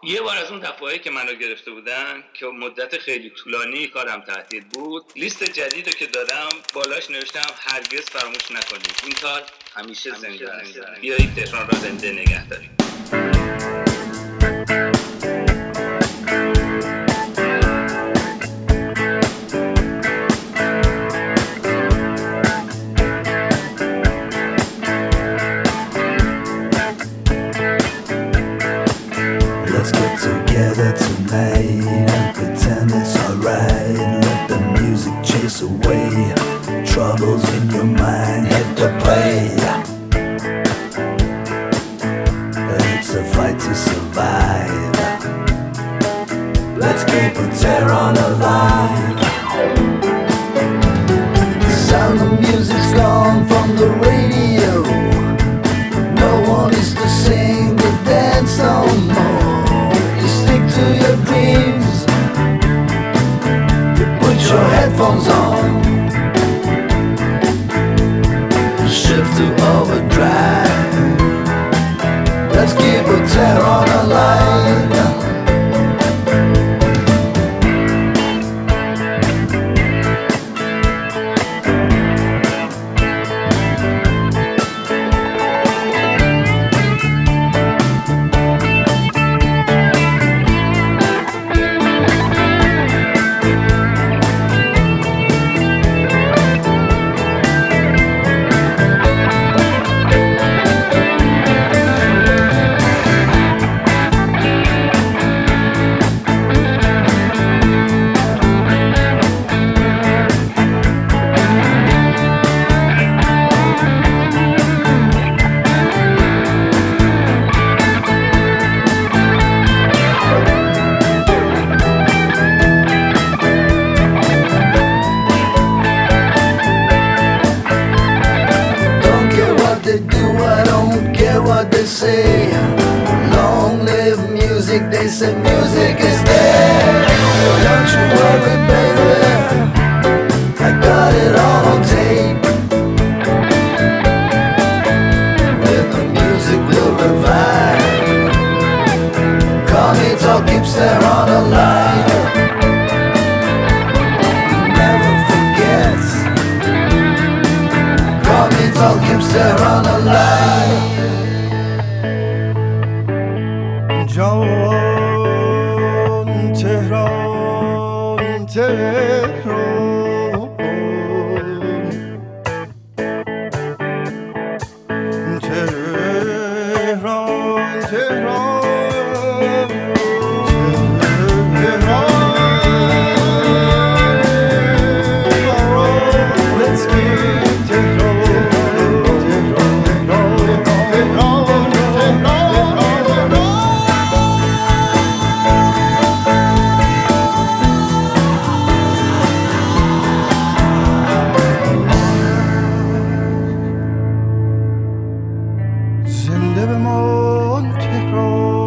یه بار از اون دفعهایی که منو گرفته بودن که مدت خیلی طولانی کارم تعطیل بود، لیست جدیدو که دادم بالاش نوشتم هرگز فراموش نکنید این کار همیشه زنده است. بیایید تهران را زنده نگه داریم. Tonight and pretend it's alright. Let the music chase away troubles in your mind. Hit the play. It's a fight to survive. Let's keep Tehran alive. The sound of music's gone from the radio. No one is to sing the dance no more. Stick to your dreams. You put your headphones on. Shift to overdrive. Let's keep Tehran alive. They say music is dead. Don't you worry, baby, I got it all on tape. With the music will revive. Call me, talk, keeps Tehran alive. Never forgets. Call me, talk, keeps Tehran alive. جان تهران تهران تهران تهران زنده بمان تهران.